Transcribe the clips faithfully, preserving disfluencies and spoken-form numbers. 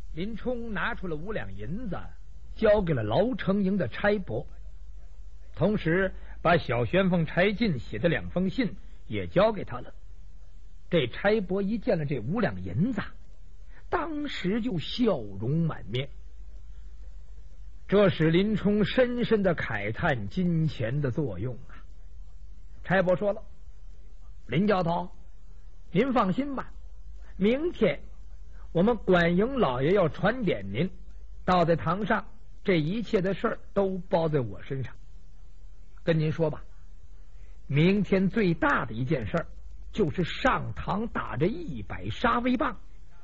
林冲拿出了五两银子，交给了牢城营的差拨，同时把小旋风柴进写的两封信也交给他了。这差拨一见了这五两银子，当时就笑容满面，这使林冲深深的慨叹金钱的作用啊。差拨说了：“林教头，您放心吧，明天我们管营老爷要传点您，到在堂上，这一切的事儿都包在我身上。跟您说吧，明天最大的一件事儿就是上堂打这一百杀威棒。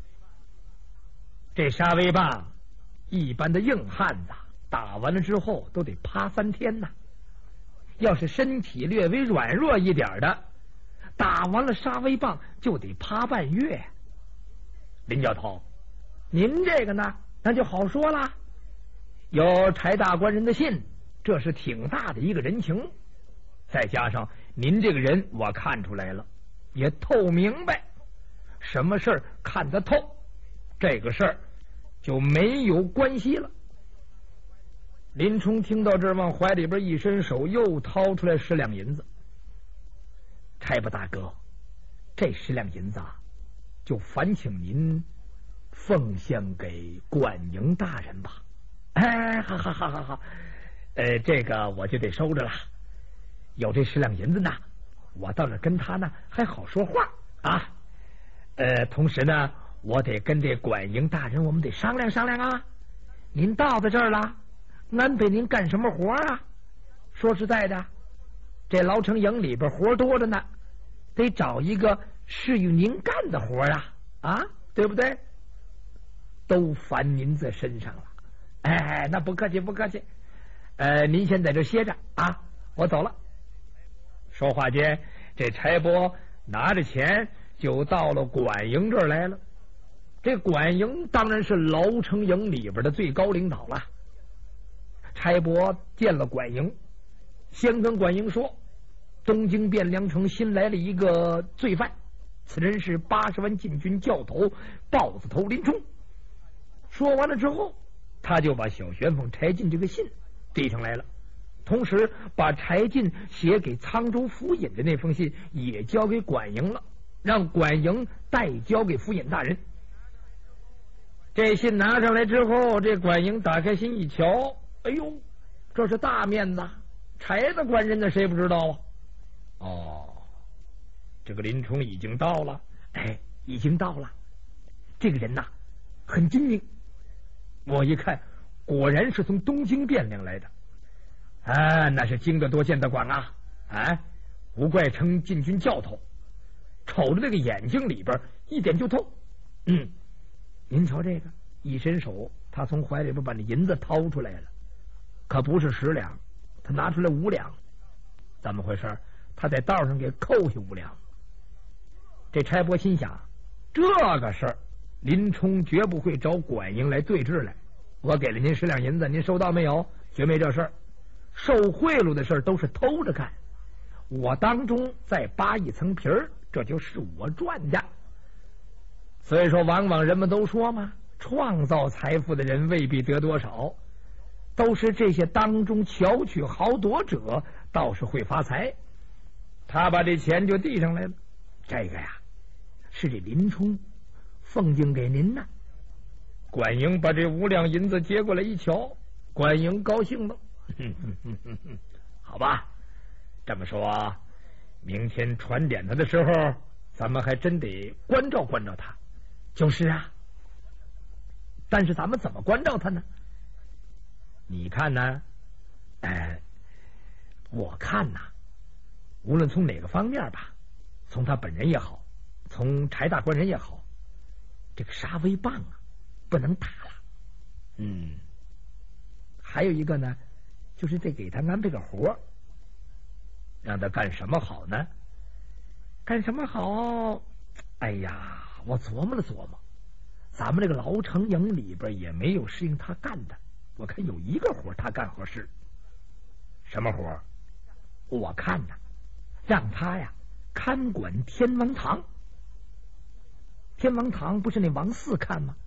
这杀威棒，一般的硬汉子打完了之后都得趴三天呐。要是身体略微软弱一点的，打完了杀威棒就得趴半月。林教头，您这个呢，那就好说了。有柴大官人的信，这是挺大的一个人情。再加上您这个人，我看出来了，也透明白，什么事儿看得透，这个事儿就没有关系了。林冲听到这儿，往怀里边一伸手，又掏出来十两银子。差拨大哥，这十两银子啊，就烦请您奉献给管营大人吧。哎，好好好好好，呃，这个我就得收着了。有这十两银子呢，我到那跟他呢还好说话啊。呃，同时呢，我得跟这管营大人，我们得商量商量啊。您到在这儿了，安排您干什么活啊？说实在的，这牢城营里边活多着呢，得找一个适于您干的活啊，啊，对不对？都烦您在身上了。哎，那不客气不客气。呃，您先在这歇着啊，我走了。说话间，这差拨拿着钱就到了管营这儿来了。这管营当然是牢城营里边的最高领导了。差拨见了管营，先跟管营说，东京汴梁城新来了一个罪犯，此人是八十万禁军教头豹子头林冲。说完了之后，他就把小旋风柴进这个信递上来了，同时把柴进写给沧州府尹的那封信也交给管营了，让管营代交给府尹大人。这信拿上来之后，这管营打开信一瞧，哎呦，这是大面子，柴的官人呢，谁不知道啊？哦，这个林冲已经到了，哎，已经到了。这个人呐，很精明，我一看，果然是从东京汴梁来的啊，那是经得多见得广啊！啊，无怪称禁军教头，瞅着那个眼睛里边一点就透。嗯，您瞧这个，一伸手，他从怀里边把那银子掏出来了，可不是十两，他拿出来五两。怎么回事？他在道上给扣下五两。这差拨心想，这个事儿林冲绝不会找管营来对峙来。我给了您十两银子，您收到没有？绝没这事儿。受贿赂的事儿都是偷着干，我当中再扒一层皮儿，这就是我赚的。所以说，往往人们都说嘛，创造财富的人未必得多少，都是这些当中巧取豪夺者倒是会发财。他把这钱就递上来了，这个呀，是这林冲奉敬给您呢。管营把这五两银子接过来一瞧，管营高兴了，哼哼哼哼哼，好吧，这么说，明天传点他的时候，咱们还真得关照关照他。就是啊，但是咱们怎么关照他呢？你看呢？哎，我看呐，无论从哪个方面吧，从他本人也好，从柴大官人也好，这个杀威棒啊，不能打了。嗯，还有一个呢，就是得给他安排个活，让他干什么好呢？干什么好？哎呀，我琢磨了琢磨，咱们这个牢城营里边也没有适应他干的，我看有一个活他干合适。什么活？我看呢，让他呀看管天王堂。天王堂不是那王四看吗？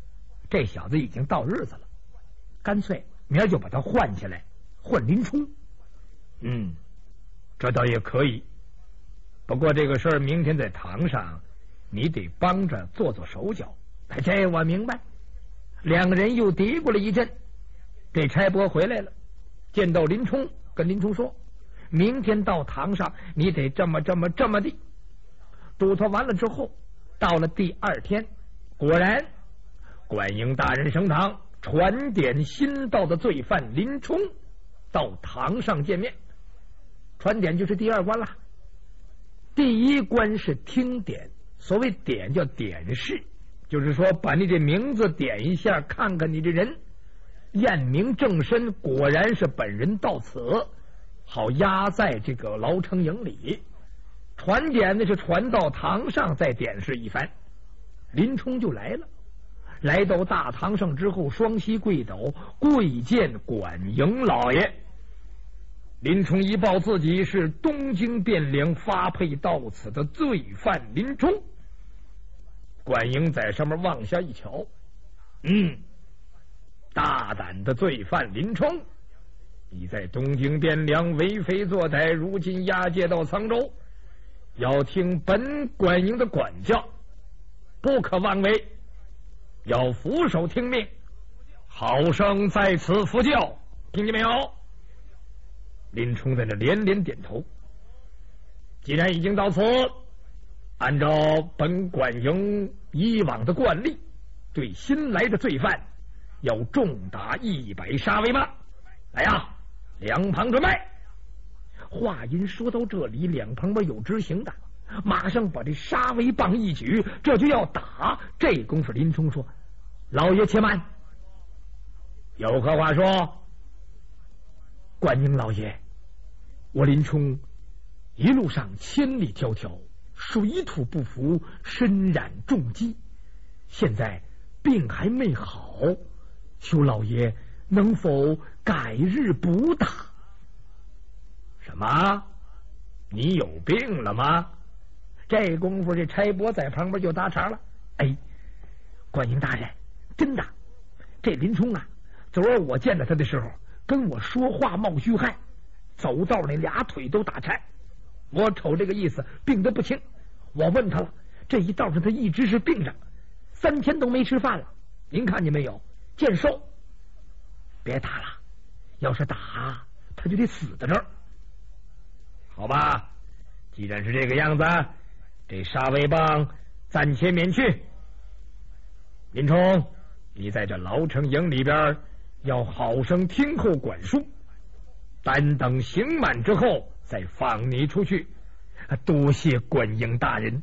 这小子已经到日子了，干脆明儿就把他换下来，换林冲。嗯，这倒也可以。不过这个事儿明天在堂上，你得帮着做做手脚。这我明白。两个人又嘀咕了一阵。这差拨回来了，见到林冲，跟林冲说：“明天到堂上，你得这么这么这么地。”嘱托完了之后，到了第二天，果然管营大人升堂，传点新到的罪犯林冲到堂上见面。传点就是第二关了。第一关是听点，所谓点叫点试，就是说把你这名字点一下，看看你这人验明正身，果然是本人到此，好押在这个牢城营里。传点呢是传到堂上，再点试一番。林冲就来了，来到大堂上之后，双膝跪斗，跪见管营老爷。林冲一报自己是东京汴梁发配到此的罪犯林冲。管营在上面往下一瞧，嗯，大胆的罪犯林冲，你在东京汴梁为非作歹，如今押解到沧州，要听本管营的管教，不可妄为，要俯首听命，好生在此服教，听见没有？林冲在那连连点头。既然已经到此，按照本管营以往的惯例，对新来的罪犯要重打一百杀威棒。来呀，两旁准备。话音说到这里，两旁边有执行的，马上把这杀威棒一举，这就要打。这功夫林冲说：“老爷且慢，有何话说？”管营老爷，我林冲一路上千里迢迢，水土不服，身染重击，现在病还没好，求老爷能否改日补打？什么？你有病了吗？这功夫，这差拨在旁边就搭茬了。哎，管营大人，真的，这林冲啊，昨儿我见到他的时候，跟我说话冒虚汗，走道那俩腿都打颤。我瞅这个意思，病得不轻。我问他了，这一道上他一直是病着，三天都没吃饭了。您看见没有？见瘦。别打了，要是打，他就得死在这儿。好吧，既然是这个样子，这杀威棒暂且免去。林冲，你在这牢城营里边要好生听候管束，单等刑满之后再放你出去。多谢管营大人。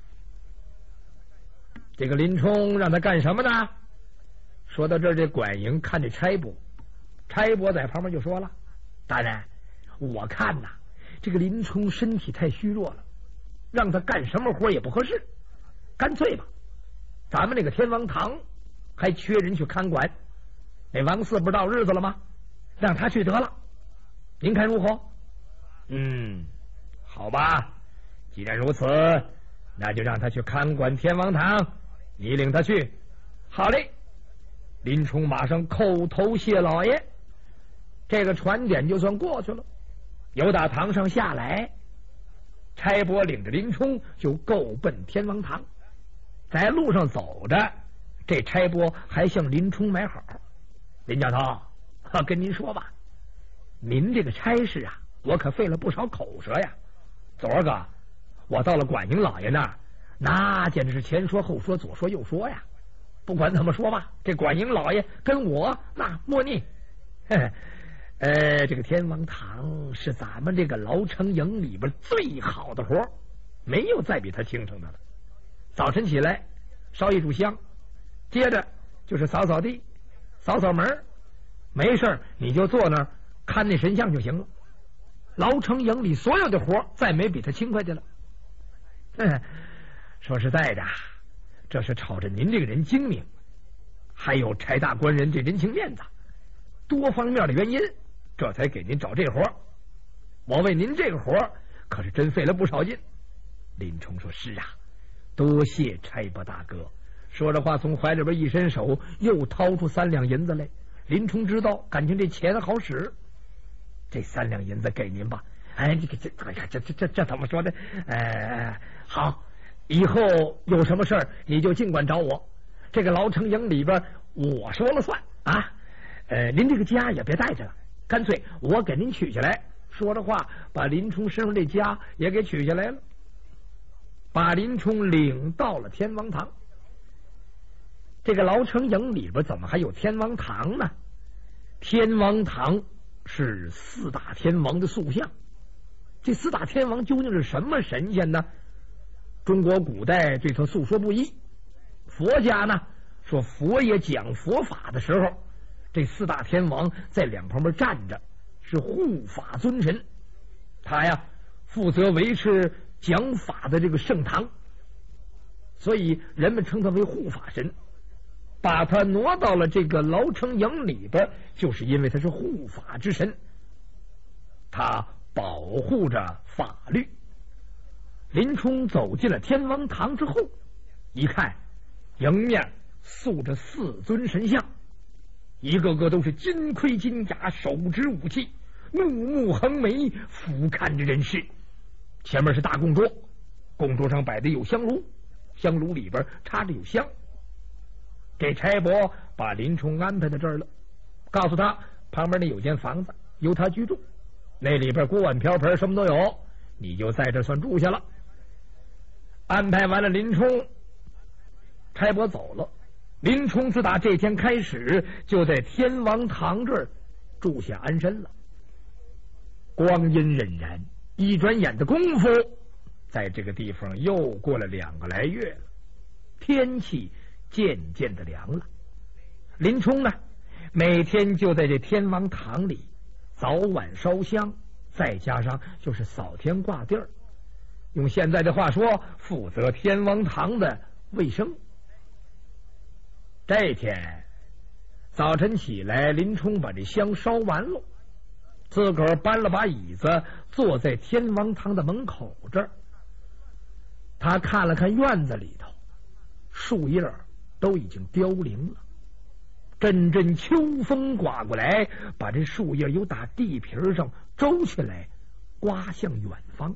这个林冲让他干什么呢？说到这儿，这管营看这差拨，差拨在旁边就说了：“大人，我看呐，这个林冲身体太虚弱了，让他干什么活也不合适，干脆吧，咱们这个天王堂还缺人去看管，那王四不是到日子了吗？让他去得了，您看如何？”嗯，好吧，既然如此，那就让他去看管天王堂，你领他去。好嘞。林冲马上叩头谢老爷，这个传点就算过去了。由打堂上下来，差拨领着林冲就够奔天王堂。在路上走着，这差拨还向林冲买好：“林教头，我跟您说吧，您这个差事啊，我可费了不少口舌呀。昨儿个我到了管营老爷那儿，那简直是前说后说，左说右说呀。不管怎么说吧，这管营老爷跟我那莫逆。呃，这个天王堂是咱们这个牢城营里边最好的活，没有再比他轻省的了。早晨起来烧一炷香，接着就是扫扫地、扫扫门，没事你就坐那儿看那神像就行了。牢城营里所有的活，再没比他轻快的了。嗯，说实在的，这是瞅着您这个人精明，还有柴大官人这人情面子，多方面的原因，这才给您找这活。我为您这个活可是真费了不少劲。林冲说：“是啊，多谢差拨大哥， 说着话，从怀里边一伸手，又掏出三两银子来。林冲知道，感情这钱好使，这三两银子给您吧。哎，这个这哎呀，这这这这怎么说呢？哎，好，以后有什么事儿你就尽管找我。这个牢城营里边我说了算啊。呃，您这个家也别带着了，干脆我给您取下来。说着话，把林冲身上这家也给取下来了，把林冲领到了天王堂。这个牢城营里边怎么还有天王堂呢？天王堂是四大天王的塑像。这四大天王究竟是什么神仙呢？中国古代对他诉说不一。佛家呢说，佛爷讲佛法的时候，这四大天王在两旁边站着，是护法尊神。他呀负责维持讲法的这个圣堂，所以人们称他为护法神。把他挪到了这个牢城营里边，就是因为他是护法之神，他保护着法律。林冲走进了天王堂之后，一看迎面塑着四尊神像，一个个都是金盔金甲，手执武器，怒目横眉，俯瞰着人世。前面是大供桌，供桌上摆的有香炉，香炉里边插着有香。这差伯把林冲安排在这儿了，告诉他旁边那有间房子由他居住，那里边锅碗瓢盆什么都有，你就在这算住下了。安排完了林冲，差伯走了。林冲自打这天开始就在天王堂这儿住下安身了。光阴荏苒，一转眼的功夫，在这个地方又过了两个来月了，天气渐渐的凉了。林冲呢，每天就在这天王堂里早晚烧香，再加上就是扫天挂地儿，用现在的话说，负责天王堂的卫生。这天早晨起来，林冲把这香烧完了，自个儿搬了把椅子坐在天王堂的门口这儿。他看了看院子里头，树叶都已经凋零了，阵阵秋风刮过来，把这树叶又打地皮上周起来，刮向远方。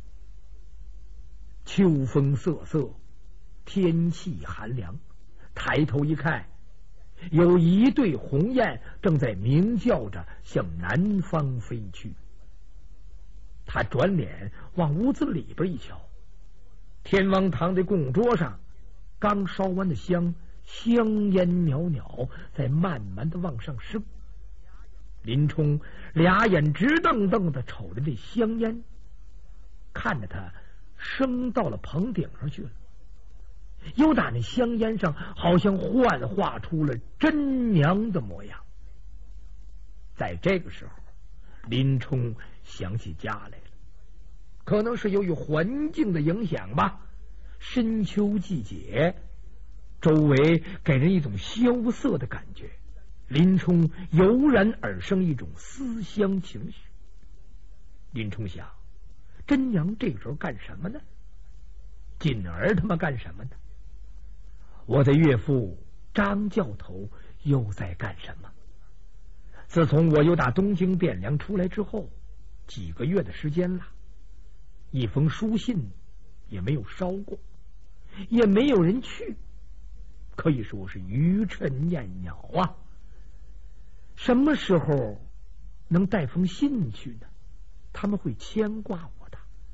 秋风瑟瑟，天气寒凉。抬头一看，有一对鸿雁正在鸣叫着向南方飞去。他转脸往屋子里边一瞧，天王堂的供桌上刚烧完的香，香烟袅袅，在慢慢的往上升。林冲俩眼直瞪瞪的瞅着这香烟，看着它升到了棚顶上去了。又打那香烟上好像幻化出了真娘的模样。在这个时候，林冲想起家来了，可能是由于环境的影响吧，深秋季节，周围给人一种萧瑟的感觉，林冲油然而生一种思乡情绪。林冲想，真娘这个时候干什么呢？锦儿他妈干什么呢？我的岳父张教头又在干什么？自从我又打东京汴梁出来之后，几个月的时间了，一封书信也没有烧过，也没有人去，可以说是愚蠢燕鸟啊！什么时候能带封信去呢？他们会牵挂我的。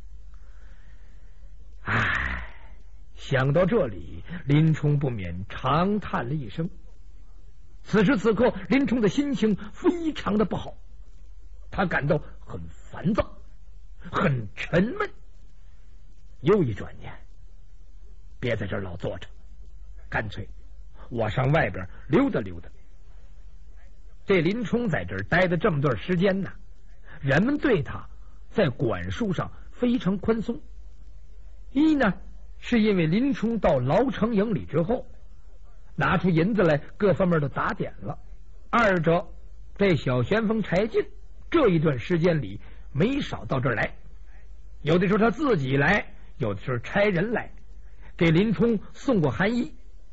唉，想到这里，林冲不免长叹了一声。此时此刻，林冲的心情非常的不好，他感到很烦躁，很沉闷。又一转念，别在这儿老坐着，干脆我上外边溜达溜达。这林冲在这儿待的这么段时间呢，人们对他在管束上非常宽松。一呢，是因为林冲到牢城营里之后，拿出银子来，各方面都打点了；二者，这小旋风柴进这一段时间里没少到这儿来，有的时候他自己来，有的时候差人来，给林冲送过寒衣，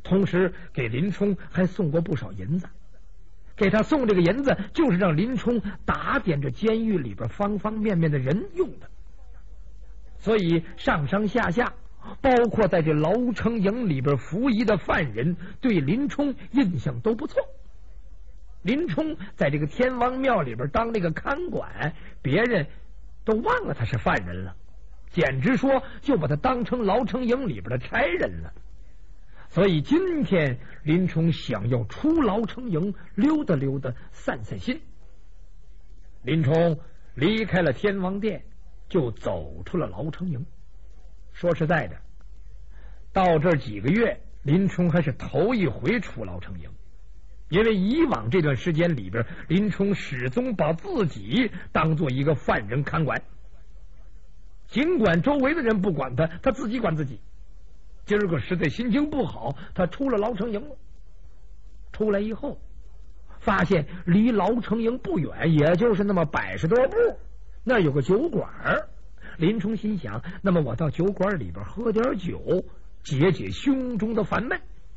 同时给林冲还送过不少银子。给他送这个银子，就是让林冲打点着监狱里边方方面面的人用的。所以上上下下，包括在这牢城营里边服役的犯人，对林冲印象都不错。林冲在这个天王庙里边当那个看管，别人都忘了他是犯人了，简直说就把他当成牢城营里边的差人了。所以今天林冲想要出牢城营溜达溜达散散心。林冲离开了天王殿，就走出了牢城营。说实在的，到这几个月林冲还是头一回出牢城营，因为以往这段时间里边，林冲始终把自己当做一个犯人看管，尽管周围的人不管他，他自己管自己。今儿个实在心情不好，他出了牢城营了。出来以后，发现离牢城营不远，也就是那么百十多步，那有个酒馆。林冲心想，那么我到酒馆里边喝点酒，解解胸中的烦闷。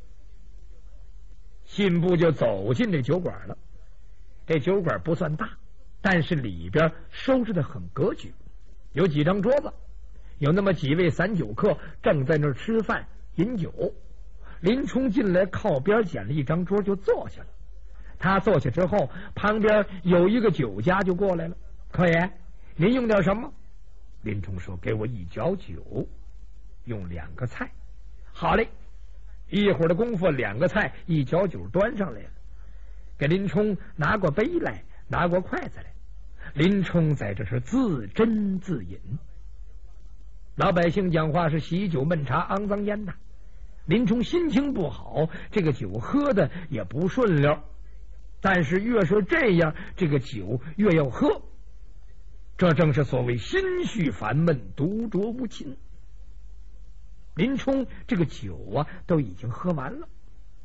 信步就走进这酒馆了。这酒馆不算大，但是里边收拾的很格局，有几张桌子，有那么几位散酒客正在那儿吃饭饮酒。林冲进来靠边捡了一张桌就坐下了。他坐下之后，旁边有一个酒家就过来了：“客爷，您用点什么？”林冲说：“给我一角酒，用两个菜。”好嘞，一会儿的功夫，两个菜一角酒端上来了，给林冲拿过杯来，拿过筷子来。林冲在这是自斟自饮。老百姓讲话是喜酒闷茶肮脏烟呐。林冲心情不好，这个酒喝的也不顺溜，但是越是这样，这个酒越要喝，这正是所谓心绪烦闷，独酌无亲。林冲这个酒啊都已经喝完了，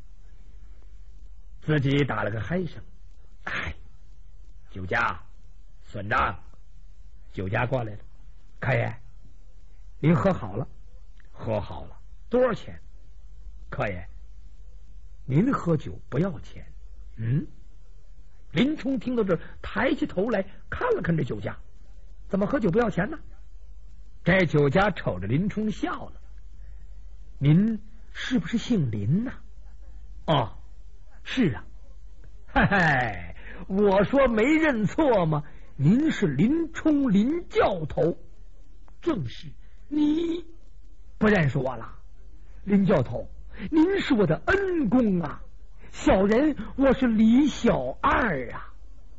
自己打了个嗨声：“哎，酒家算账。”酒家过来了：“客爷，您喝好了。”“喝好了。”“多少钱？”“客爷，您喝酒不要钱。”“嗯。”林冲听到这儿，抬起头来看了看这酒家：“怎么喝酒不要钱呢？”这酒家瞅着林冲笑了：“您是不是姓林呐？”“哦，是啊。”“嘿嘿，我说没认错吗？您是林冲林教头。”“正是。”“你不认识我了？”“林教头，您是我的恩公啊，小人我是李小二啊。”“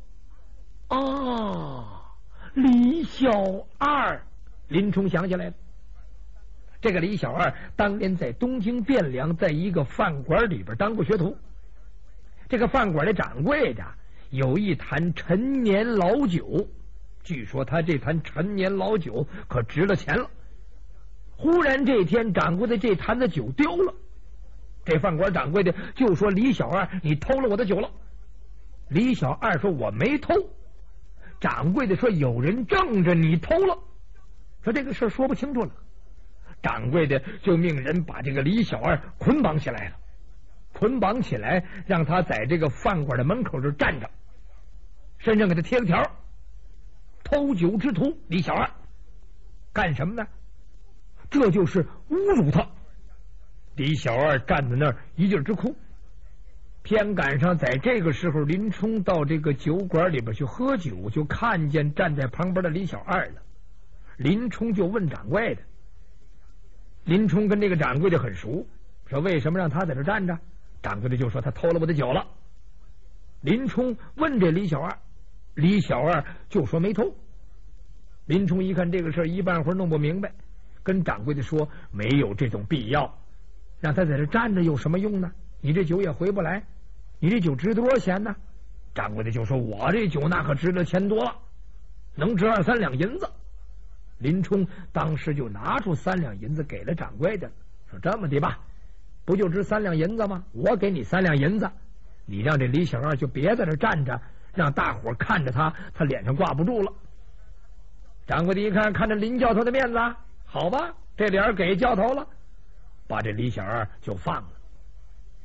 哦，李小二。”林冲想起来了，这个李小二当年在东京汴梁，在一个饭馆里边当过学徒。这个饭馆的掌柜的有一坛陈年老酒，据说他这坛陈年老酒可值了钱了。忽然这天，掌柜的这坛子酒丢了，这饭馆掌柜的就说：“李小二，你偷了我的酒了。”李小二说：“我没偷。”掌柜的说：“有人证着你偷了。”说这个事说不清楚了。掌柜的就命人把这个李小二捆绑起来了，捆绑起来让他在这个饭馆的门口这站着，身上给他贴了条：“偷酒之徒李小二。”干什么呢？这就是侮辱他。李小二站在那儿一劲儿直哭。偏赶上在这个时候，林冲到这个酒馆里边去喝酒，就看见站在旁边的李小二了。林冲就问掌柜的，林冲跟这个掌柜的很熟，说为什么让他在这站着？掌柜的就说他偷了我的酒了。林冲问这李小二，李小二就说没偷。林冲一看这个事儿一半会儿弄不明白，跟掌柜的说没有这种必要，让他在这站着有什么用呢？你这酒也回不来，你这酒值多少钱呢？掌柜的就说我这酒那可值了钱多了，能值二三两银子。林冲当时就拿出三两银子给了掌柜的，说这么的吧，不就值三两银子吗？我给你三两银子，你让这李小二就别在这站着，让大伙看着他，他脸上挂不住了。掌柜的一看，看着林教头的面子，好吧，这脸给教头了，把这李小二就放了。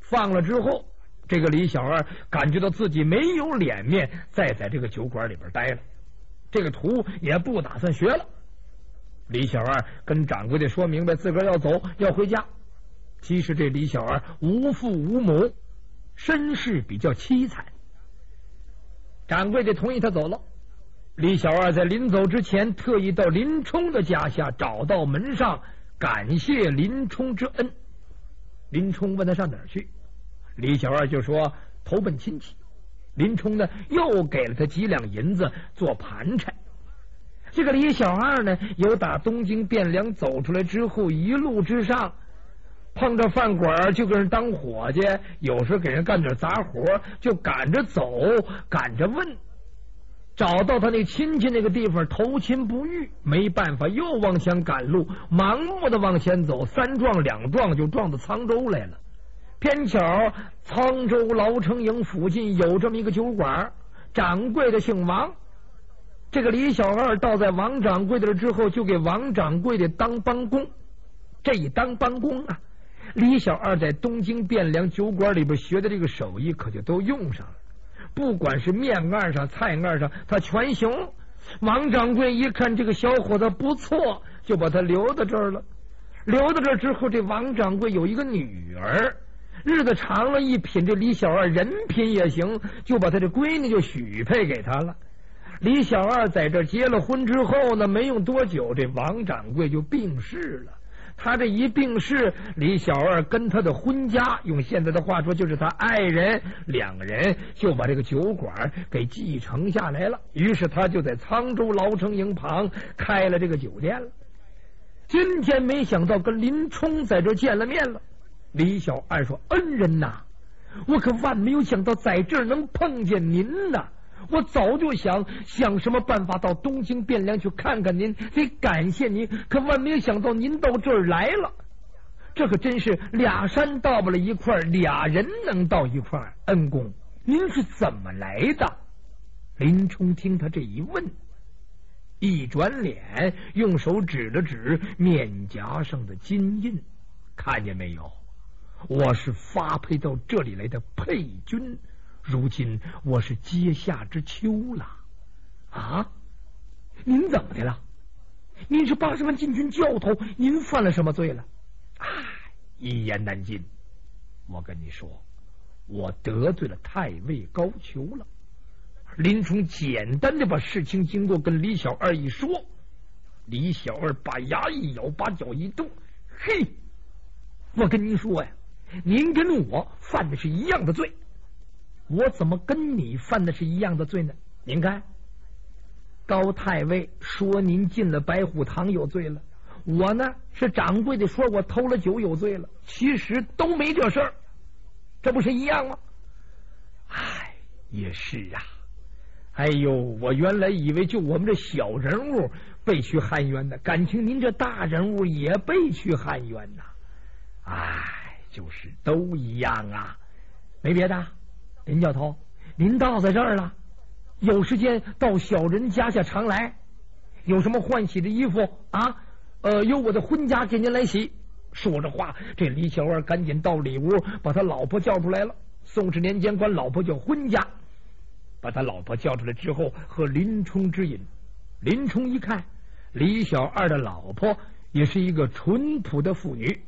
放了之后，这个李小二感觉到自己没有脸面再在这个酒馆里边待了，这个图也不打算学了。李小二跟掌柜的说明白自个儿要走，要回家。其实这李小二无父无母，身世比较凄惨。掌柜的同意他走了。李小二在临走之前特意到林冲的家下，找到门上感谢林冲之恩。林冲问他上哪儿去，李小二就说投奔亲戚。林冲呢又给了他几两银子做盘缠。这个李小二呢由打东京汴梁走出来之后，一路之上碰着饭馆就给人当伙计，有时给人干点杂活，就赶着走赶着问，找到他那亲戚那个地方投亲不遇，没办法又往前赶路，盲目的往前走，三撞两撞就撞到沧州来了。偏巧沧州牢城营附近有这么一个酒馆，掌柜的姓王。这个李小二到在王掌柜的之后，就给王掌柜的当帮工。这一当帮工啊，李小二在东京汴梁酒馆里边学的这个手艺可就都用上了，不管是面案上菜案上他全行。王掌柜一看这个小伙子不错，就把他留到这儿了。留到这儿之后，这王掌柜有一个女儿，日子长了一品这李小二人品也行，就把他这闺女就许配给他了。李小二在这结了婚之后呢，没用多久，这王掌柜就病逝了。他这一病逝，李小二跟他的婚家，用现在的话说就是他爱人，两个人就把这个酒馆给继承下来了。于是他就在沧州牢城营旁开了这个酒店了。今天没想到跟林冲在这见了面了。李小二说：“恩人呐，我可万没有想到在这儿能碰见您呐！我早就想想什么办法到东京汴梁去看看您，得感谢您，可万没有想到您到这儿来了。这可真是俩山到不了一块儿，俩人能到一块儿。恩公，您是怎么来的？”林冲听他这一问，一转脸用手指了指面颊上的金印，看见没有？我是发配到这里来的配军，如今我是阶下之囚了。啊，您怎么的了？您是八十万禁军教头，您犯了什么罪了？唉，一言难尽。我跟你说，我得罪了太尉高俅了。林冲简单的把事情经过跟李小二一说，李小二把牙一咬，把脚一动，嘿，我跟您说呀，您跟我犯的是一样的罪。我怎么跟你犯的是一样的罪呢？您看，高太尉说您进了白虎堂有罪了，我呢是掌柜的说我偷了酒有罪了，其实都没这事儿，这不是一样吗？唉，也是啊。哎呦，我原来以为就我们这小人物被去汉冤的，感情您这大人物也被去汉冤呐。唉，就是都一样啊。没别的，林教头，您到在这儿了，有时间到小人家下常来，有什么换洗的衣服啊？呃，由我的婚家给您来洗。说着话，这李小二赶紧到里屋把他老婆叫出来了。宋氏年间管老婆叫婚家，把他老婆叫出来之后，和林冲之饮。林冲一看，李小二的老婆也是一个淳朴的妇女。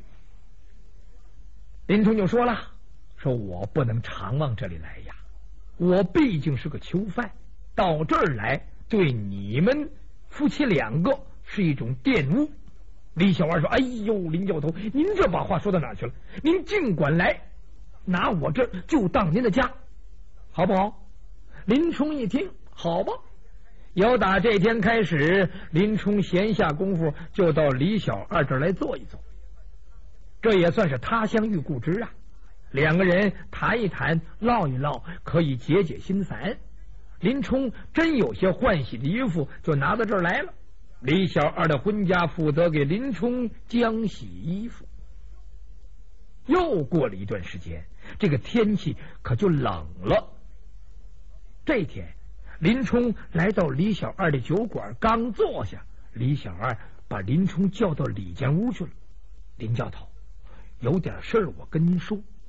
林冲就说了，说我不能常往这里来呀，我毕竟是个囚犯，到这儿来对你们夫妻两个是一种玷污。李小二说：“哎呦，林教头，您这把话说到哪去了？您尽管来，拿我这就当您的家，好不好？”林冲一听，好吧。由打这天开始，林冲闲下功夫就到李小二这儿来坐一坐，这也算是他乡遇故知啊。两个人谈一谈，唠一唠，可以解解心烦。林冲真有些换洗的衣服，就拿到这儿来了。李小二的婚家负责给林冲浆洗衣服。又过了一段时间，这个天气可就冷了。这天，林冲来到李小二的酒馆，刚坐下，李小二把林冲叫到里间屋去了。林教头，有点事儿我跟您说。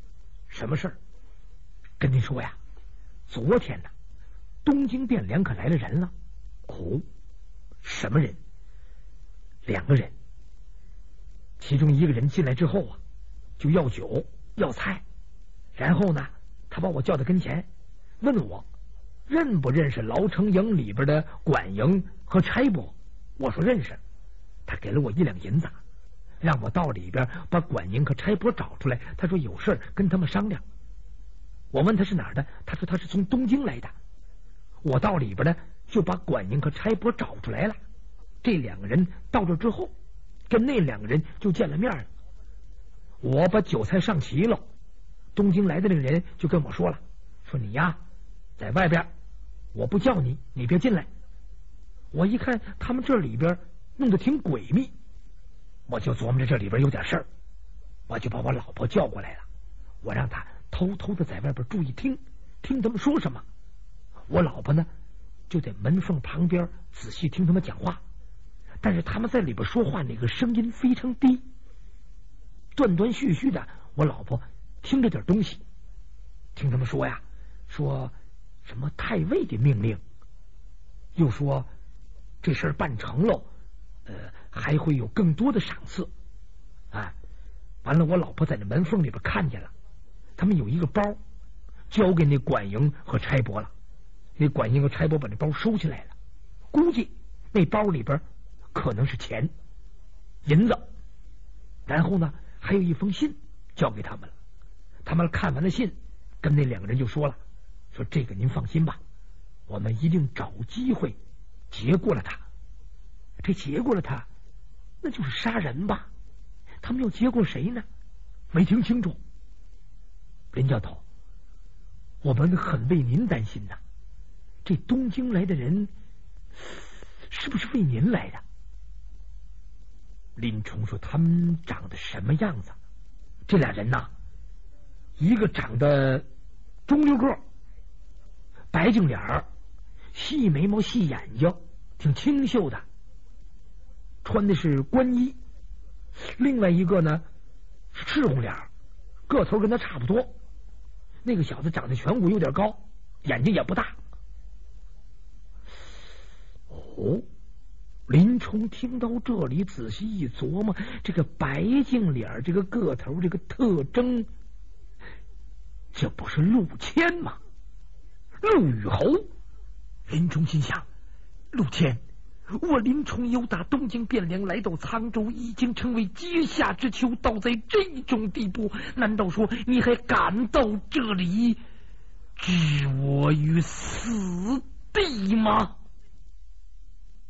什么事儿？跟您说呀，昨天呢，东京汴梁可来了人了。哦，什么人？两个人。其中一个人进来之后啊，就要酒要菜，然后呢，他把我叫到跟前，问我认不认识牢城营里边的管营和差拨。我说认识。他给了我一两银子，让我到里边把管营和差拨找出来。他说有事跟他们商量。我问他是哪儿的，他说他是从东京来的。我到里边呢，就把管营和差拨找出来了。这两个人到这之后，跟那两个人就见了面了。我把酒菜上齐了，东京来的那个人就跟我说了，说你呀在外边，我不叫你，你别进来。我一看他们这里边弄得挺诡秘，我就琢磨着这里边有点事儿，我就把我老婆叫过来了，我让她偷偷的在外边注意听听他们说什么。我老婆呢就在门缝旁边仔细听他们讲话，但是他们在里边说话那个声音非常低，断断续续的。我老婆听着点东西，听他们说呀，说什么太尉的命令，又说这事儿办成了，呃，还会有更多的赏赐啊。完了，我老婆在那门缝里边看见了，他们有一个包交给那管营和差拨了，那管营和差拨把那包收起来了，估计那包里边可能是钱银子，然后呢还有一封信交给他们了。他们看完了信，跟那两个人就说了，说这个您放心吧，我们一定找机会结过了他。这结过了他，那就是杀人吧？他们要结过谁呢？没听清楚。林教头，我们很为您担心呐。这东京来的人是不是为您来的？林冲说他们长得什么样子？这俩人呐，一个长得中溜个，白净脸儿，细眉毛细眼睛，挺清秀的，穿的是官衣。另外一个呢是赤红脸，个头跟他差不多。那个小子长得颧骨有点高，眼睛也不大。哦，林冲听到这里，仔细一琢磨，这个白净脸，这个个头，这个特征，这不是陆谦吗？陆羽侯。林冲心想，陆谦，我林冲由打东京汴梁来到沧州，已经成为阶下之囚，到在这种地步，难道说你还敢到这里置我于死地吗？